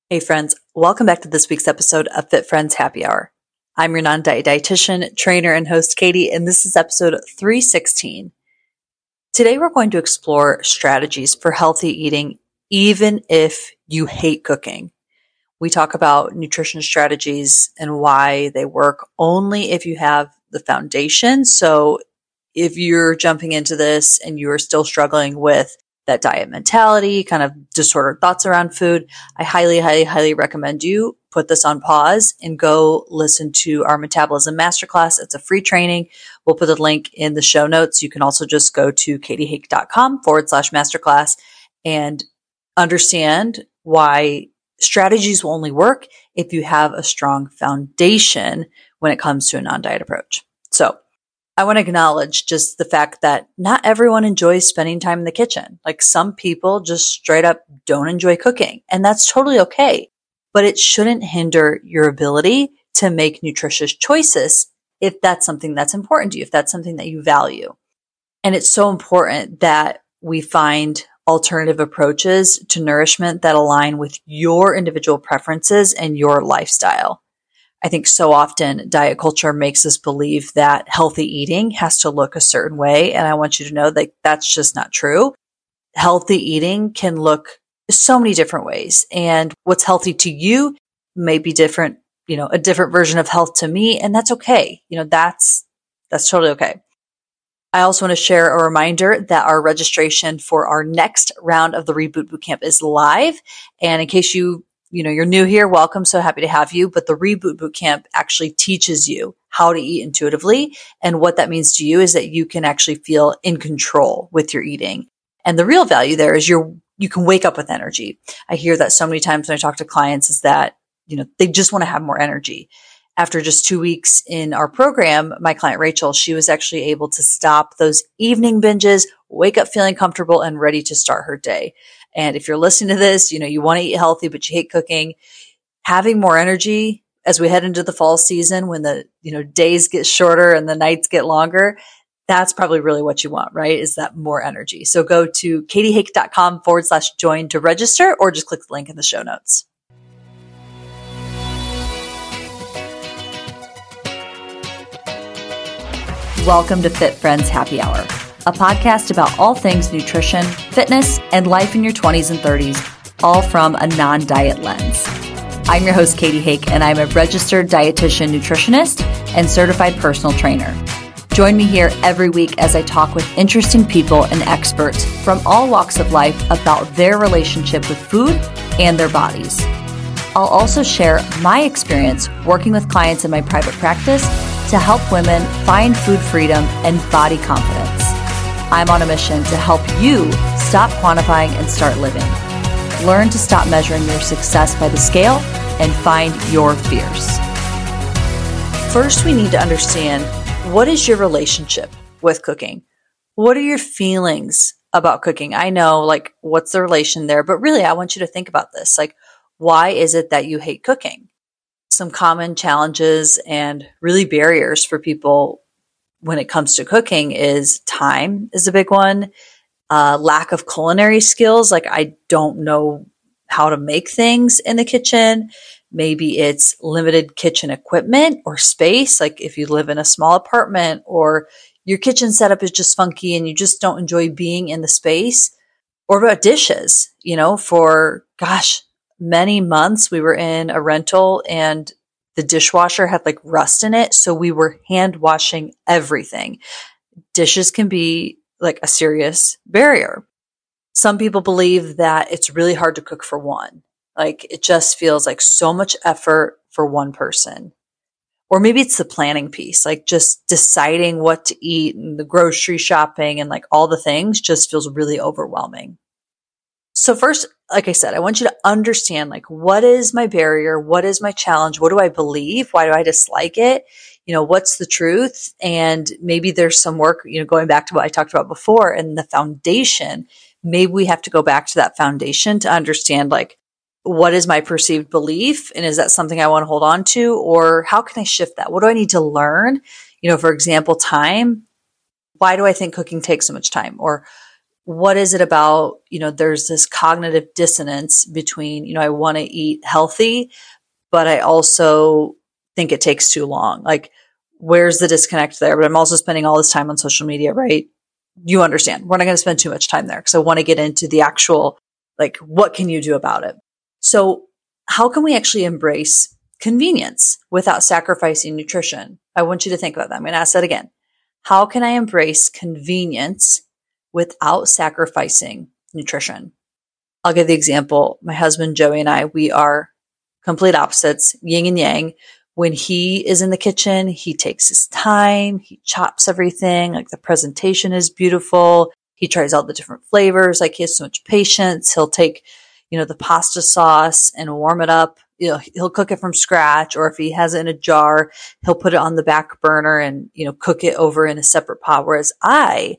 Hey friends, welcome back to this week's episode of Fit Friends Happy Hour. I'm your non-diet dietitian, trainer, and host Katie, and this is episode 316. Today we're going to explore strategies for healthy eating even if you hate cooking. We talk about nutrition strategies and why they work only if you have the foundation. So if you're jumping into this and you're still struggling with that diet mentality, kind of disordered thoughts around food, I highly recommend you put this on pause and go listen to our Metabolism Masterclass. It's a free training. We'll put the link in the show notes. You can also just go to katiehake.com/masterclass and understand why strategies will only work if you have a strong foundation when it comes to a non-diet approach. So I want to acknowledge just the fact that not everyone enjoys spending time in the kitchen. Like some people just straight up don't enjoy cooking, and that's totally okay. But it shouldn't hinder your ability to make nutritious choices if that's something that's important to you, if that's something that you value. And it's so important that we find alternative approaches to nourishment that align with your individual preferences and your lifestyle. I think so often diet culture makes us believe that healthy eating has to look a certain way. And I want you to know that that's just not true. Healthy eating can look so many different ways. And what's healthy to you may be different, a different version of health to me. And that's okay. That's totally okay. I also want to share a reminder that our registration for our next round of the Reboot Bootcamp is live. And in case you're new here, welcome. So happy to have you. But the Reboot Bootcamp actually teaches you how to eat intuitively. And what that means to you is that you can actually feel in control with your eating. And the real value there is you can wake up with energy. I hear that so many times when I talk to clients is that, they just want to have more energy. After just 2 weeks in our program, my client Rachel, she was actually able to stop those evening binges, wake up feeling comfortable and ready to start her day. And if you're listening to this, you want to eat healthy, but you hate cooking, having more energy as we head into the fall season when the, days get shorter and the nights get longer, that's probably really what you want, right? Is that more energy. So go to katiehake.com/join to register or just click the link in the show notes. Welcome to Fit Friends Happy Hour, a podcast about all things nutrition, fitness, and life in your 20s and 30s, all from a non-diet lens. I'm your host, Katie Hake, and I'm a registered dietitian nutritionist and certified personal trainer. Join me here every week as I talk with interesting people and experts from all walks of life about their relationship with food and their bodies. I'll also share my experience working with clients in my private practice to help women find food freedom and body confidence. I'm on a mission to help you stop quantifying and start living. Learn to stop measuring your success by the scale and find your fears. First, we need to understand, what is your relationship with cooking? What are your feelings about cooking? I know, what's the relation there? But really, I want you to think about this. Why is it that you hate cooking? Some common challenges and really barriers for people when it comes to cooking is time is a big one. Lack of culinary skills. I don't know how to make things in the kitchen. Maybe it's limited kitchen equipment or space. If you live in a small apartment or your kitchen setup is just funky and you just don't enjoy being in the space. Or about dishes, for many months we were in a rental and the dishwasher had rust in it. So we were hand washing everything. Dishes can be a serious barrier. Some people believe that it's really hard to cook for one. It just feels like so much effort for one person. Or maybe it's the planning piece, just deciding what to eat and the grocery shopping and all the things just feels really overwhelming. So first, like I said, I want you to understand, what is my barrier? What is my challenge? What do I believe? Why do I dislike it? What's the truth? And maybe there's some work, going back to what I talked about before and the foundation. Maybe we have to go back to that foundation to understand, what is my perceived belief? And is that something I want to hold on to? Or how can I shift that? What do I need to learn? For example, time. Why do I think cooking takes so much time? Or what is it about, there's this cognitive dissonance between, I want to eat healthy, but I also think it takes too long. Like, where's the disconnect there? But I'm also spending all this time on social media, right? You understand. We're not going to spend too much time there because I want to get into the actual, like, what can you do about it? So how can we actually embrace convenience without sacrificing nutrition? I want you to think about that. I'm going to ask that again. How can I embrace convenience without sacrificing nutrition? I'll give the example. My husband, Joey, and I, we are complete opposites, yin and yang. When he is in the kitchen, he takes his time. He chops everything. Like, the presentation is beautiful. He tries all the different flavors. Like, he has so much patience. He'll take, the pasta sauce and warm it up. He'll cook it from scratch, or if he has it in a jar, he'll put it on the back burner and, cook it over in a separate pot. Whereas I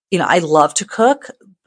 love to cook,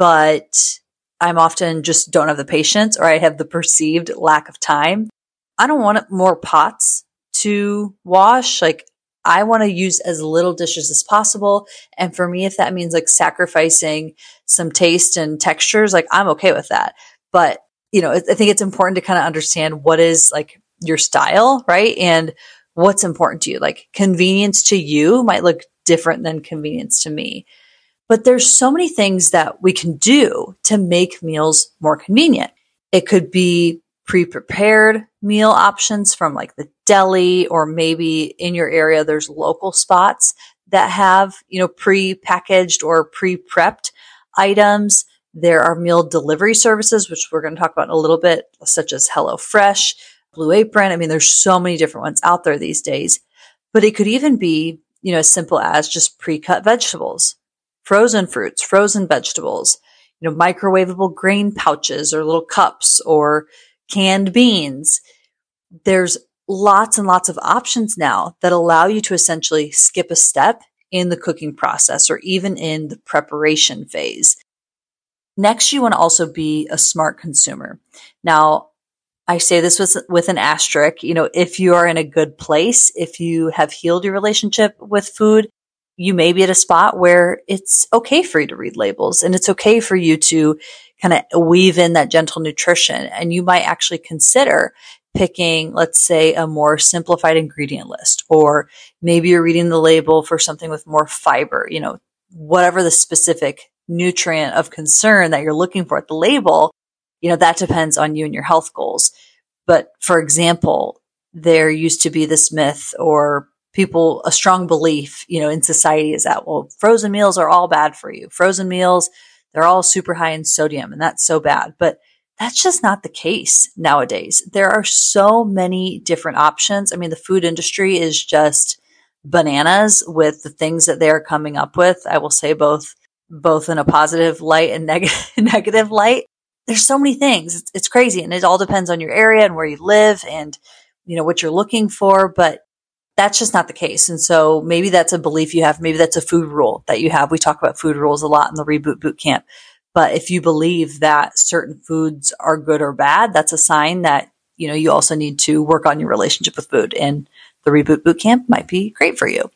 but I'm often just don't have the patience, or I have the perceived lack of time. I don't want more pots to wash. Like, I want to use as little dishes as possible. And for me, if that means like sacrificing some taste and textures, like, I'm okay with that. But, I think it's important to kind of understand what is like your style, right? And what's important to you. Like, convenience to you might look different than convenience to me. But there's so many things that we can do to make meals more convenient. It could be pre-prepared meal options from like the deli, or maybe in your area, there's local spots that have, pre-packaged or pre-prepped items. There are meal delivery services, which we're going to talk about in a little bit, such as HelloFresh, Blue Apron. I mean, there's so many different ones out there these days, but it could even be, as simple as just pre-cut vegetables, frozen fruits, frozen vegetables, microwavable grain pouches or little cups, or canned beans. There's lots and lots of options now that allow you to essentially skip a step in the cooking process or even in the preparation phase. Next, you want to also be a smart consumer. Now, I say this with an asterisk, if you are in a good place, if you have healed your relationship with food, you may be at a spot where it's okay for you to read labels, and it's okay for you to kind of weave in that gentle nutrition. And you might actually consider picking, let's say, a more simplified ingredient list, or maybe you're reading the label for something with more fiber, whatever the specific nutrient of concern that you're looking for at the label, that depends on you and your health goals. But for example, there used to be this myth or a strong belief, in society is that, well, frozen meals are all bad for you. Frozen meals, they're all super high in sodium, and that's so bad. But that's just not the case nowadays. There are so many different options. I mean, the food industry is just bananas with the things that they're coming up with. I will say both in a positive light and negative light. There's so many things. It's crazy. And it all depends on your area and where you live and, what you're looking for. But that's just not the case. And so maybe that's a belief you have. Maybe that's a food rule that you have. We talk about food rules a lot in the Reboot Bootcamp. But if you believe that certain foods are good or bad, that's a sign that, you also need to work on your relationship with food. And the Reboot Bootcamp might be great for you.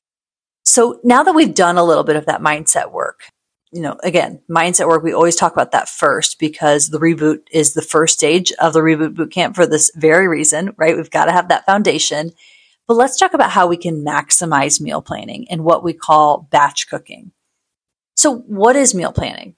So now that we've done a little bit of that mindset work, again, mindset work, we always talk about that first because the reboot is the first stage of the Reboot Bootcamp for this very reason, right? We've got to have that foundation. But let's talk about how we can maximize meal planning and what we call batch cooking. So what is meal planning?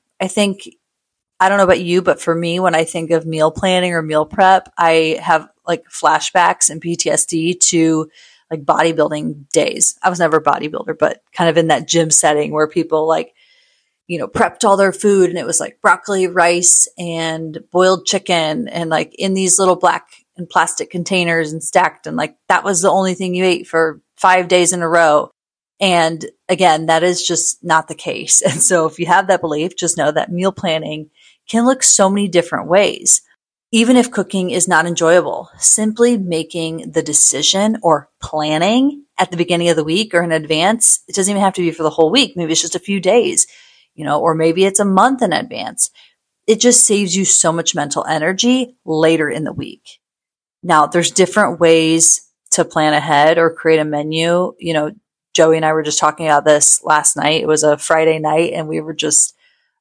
I don't know about you, but for me, when I think of meal planning or meal prep, I have like flashbacks and PTSD to like bodybuilding days. I was never a bodybuilder, but kind of in that gym setting where people prepped all their food and it was like broccoli, rice, and boiled chicken and like in these little black and plastic containers and stacked. And like that was the only thing you ate for 5 days in a row. And again, that is just not the case. And so if you have that belief, just know that meal planning can look so many different ways. Even if cooking is not enjoyable, simply making the decision or planning at the beginning of the week or in advance, it doesn't even have to be for the whole week. Maybe it's just a few days, or maybe it's a month in advance. It just saves you so much mental energy later in the week. Now, there's different ways to plan ahead or create a menu. Joey and I were just talking about this last night. It was a Friday night and we were just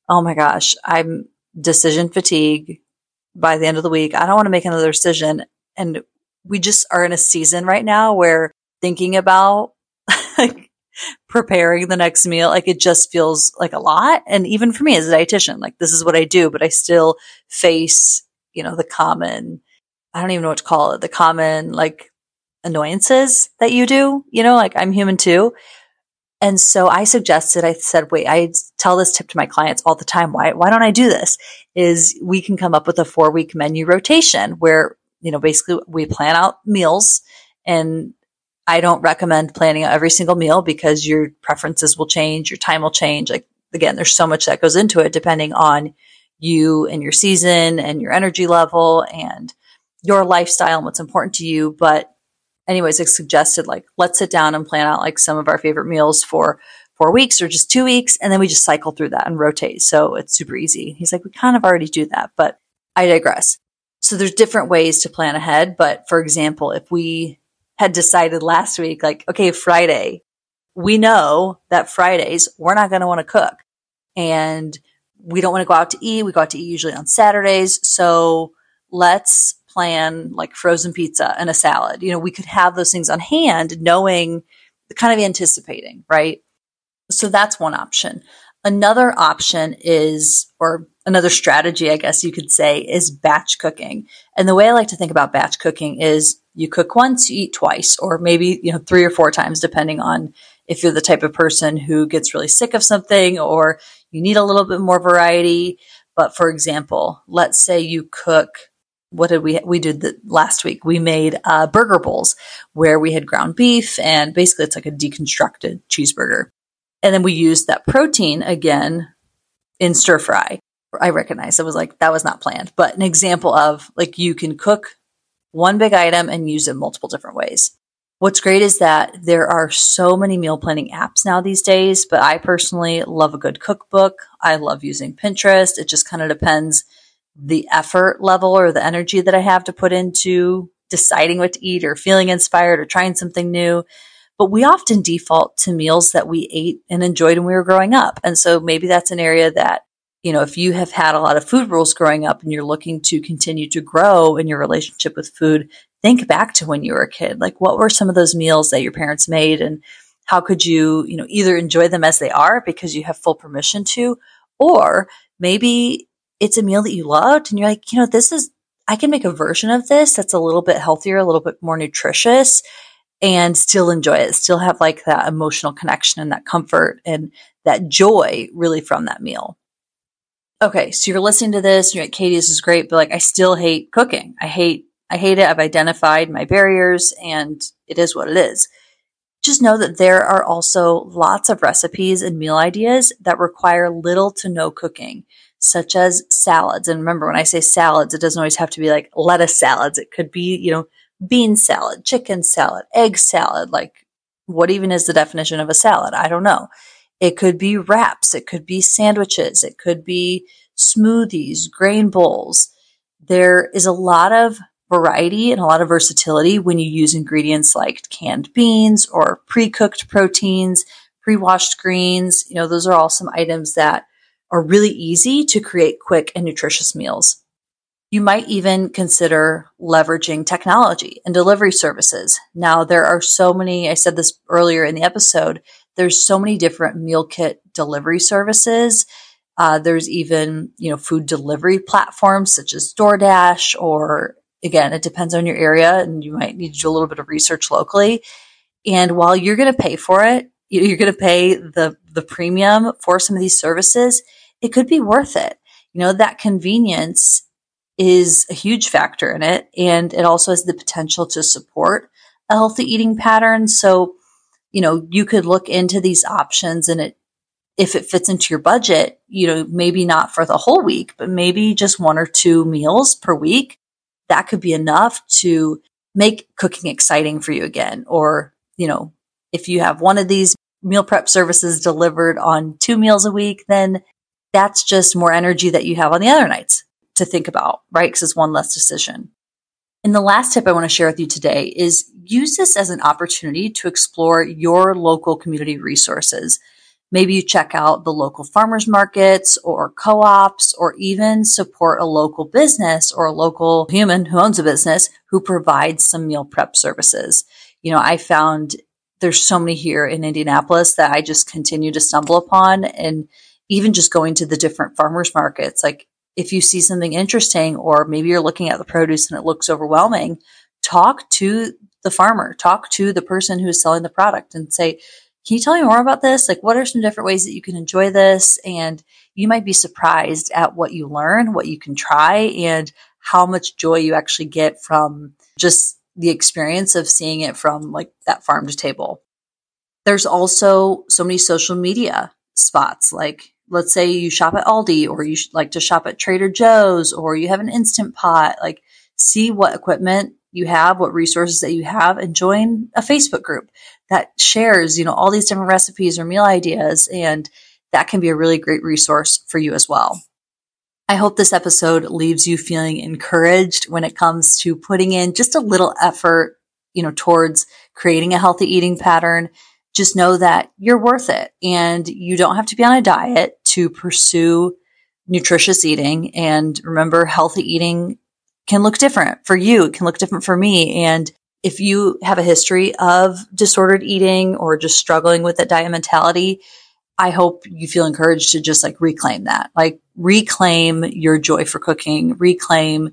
oh my gosh, I'm decision fatigue by the end of the week. I don't want to make another decision. And we just are in a season right now where thinking about like preparing the next meal, like it just feels like a lot. And even for me as a dietitian, like this is what I do, but I still face, the common, I don't even know what to call it, the common like annoyances that you do, like I'm human too. And so I said, wait, I tell this tip to my clients all the time. Why don't I do this? Is we can come up with a 4-week menu rotation where, basically we plan out meals, and I don't recommend planning out every single meal because your preferences will change, your time will change. Like again, there's so much that goes into it depending on you and your season and your energy level and your lifestyle and what's important to you. But anyways, I suggested like, let's sit down and plan out like some of our favorite meals for 4 weeks or just 2 weeks. And then we just cycle through that and rotate. So it's super easy. He's like, we kind of already do that, but I digress. So there's different ways to plan ahead. But for example, if we had decided last week, like, okay, Friday, we know that Fridays, we're not going to want to cook and we don't want to go out to eat. We go out to eat usually on Saturdays. So let's plan like frozen pizza and a salad. We could have those things on hand, knowing, kind of anticipating, right? So that's one option. Another option is, or another strategy, I guess you could say, is batch cooking. And the way I like to think about batch cooking is you cook once, you eat twice, or maybe, 3 or 4 times, depending on if you're the type of person who gets really sick of something or you need a little bit more variety. But for example, let's say you cook, what did we did last week? We made burger bowls where we had ground beef and basically it's like a deconstructed cheeseburger. And then we used that protein again in stir fry. I recognize it was like, that was not planned, but an example of like, you can cook one big item and use it multiple different ways. What's great is that there are so many meal planning apps now these days, but I personally love a good cookbook. I love using Pinterest. It just kind of depends the effort level or the energy that I have to put into deciding what to eat or feeling inspired or trying something new. But we often default to meals that we ate and enjoyed when we were growing up. And so maybe that's an area that, if you have had a lot of food rules growing up and you're looking to continue to grow in your relationship with food, think back to when you were a kid. Like, what were some of those meals that your parents made and how could you, either enjoy them as they are because you have full permission to, or maybe it's a meal that you loved and you're like, I can make a version of this that's a little bit healthier, a little bit more nutritious, and still enjoy it, still have like that emotional connection and that comfort and that joy really from that meal. Okay, so you're listening to this, and you're like, Katie, this is great, but like, I still hate cooking. I hate it. I've identified my barriers and it is what it is. Just know that there are also lots of recipes and meal ideas that require little to no cooking, such as salads. And remember, when I say salads, it doesn't always have to be like lettuce salads. It could be, bean salad, chicken salad, egg salad. Like, what even is the definition of a salad? I don't know. It could be wraps. It could be sandwiches. It could be smoothies, grain bowls. There is a lot of variety and a lot of versatility when you use ingredients like canned beans or pre-cooked proteins, pre-washed greens. Those are all some items that are really easy to create quick and nutritious meals. You might even consider leveraging technology and delivery services. Now, there are so many, I said this earlier in the episode, there's so many different meal kit delivery services. There's even, food delivery platforms such as DoorDash, or again, it depends on your area and you might need to do a little bit of research locally. And while you're going to pay for it, you're going to pay the premium for some of these services, it could be worth it. That convenience is a huge factor in it. And it also has the potential to support a healthy eating pattern. So, you could look into these options and if it fits into your budget, maybe not for the whole week, but maybe just 1 or 2 meals per week, that could be enough to make cooking exciting for you again. Or, if you have one of these meal prep services delivered on 2 meals a week, then that's just more energy that you have on the other nights to think about, right? Because it's one less decision. And the last tip I want to share with you today is use this as an opportunity to explore your local community resources. Maybe you check out the local farmers markets or co-ops, or even support a local business or a local human who owns a business who provides some meal prep services. I found there's so many here in Indianapolis that I just continue to stumble upon. And even just going to the different farmers markets, like if you see something interesting, or maybe you're looking at the produce and it looks overwhelming, talk to the farmer, talk to the person who's selling the product and say, can you tell me more about this? Like, what are some different ways that you can enjoy this? And you might be surprised at what you learn, what you can try, and how much joy you actually get from just the experience of seeing it from like that farm to table. There's also so many social media spots. Like, let's say you shop at Aldi, or you like to shop at Trader Joe's, or you have an Instant Pot. Like, see what equipment you have, what resources that you have, and join a Facebook group that shares, all these different recipes or meal ideas. And that can be a really great resource for you as well. I hope this episode leaves you feeling encouraged when it comes to putting in just a little effort, towards creating a healthy eating pattern. Just know that you're worth it, and you don't have to be on a diet to pursue nutritious eating. And remember, healthy eating can look different for you. It can look different for me. And if you have a history of disordered eating or just struggling with that diet mentality, I hope you feel encouraged to just like reclaim that, like reclaim your joy for cooking, reclaim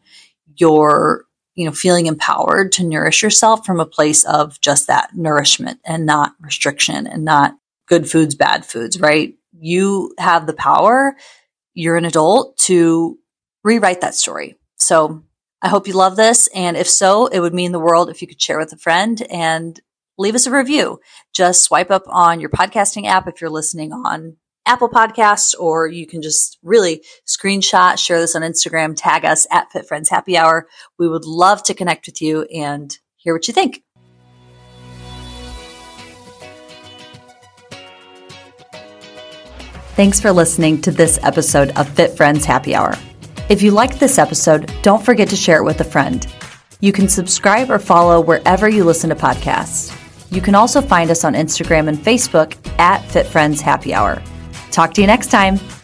your, feeling empowered to nourish yourself from a place of just that nourishment and not restriction and not good foods, bad foods, right? You have the power. You're an adult to rewrite that story. So I hope you love this. And if so, it would mean the world if you could share with a friend and leave us a review. Just swipe up on your podcasting app if you're listening on Apple Podcasts, or you can just really screenshot, share this on Instagram, tag us at Fit Friends Happy Hour. We would love to connect with you and hear what you think. Thanks for listening to this episode of Fit Friends Happy Hour. If you liked this episode, don't forget to share it with a friend. You can subscribe or follow wherever you listen to podcasts. You can also find us on Instagram and Facebook at Fit Friends Happy Hour. Talk to you next time.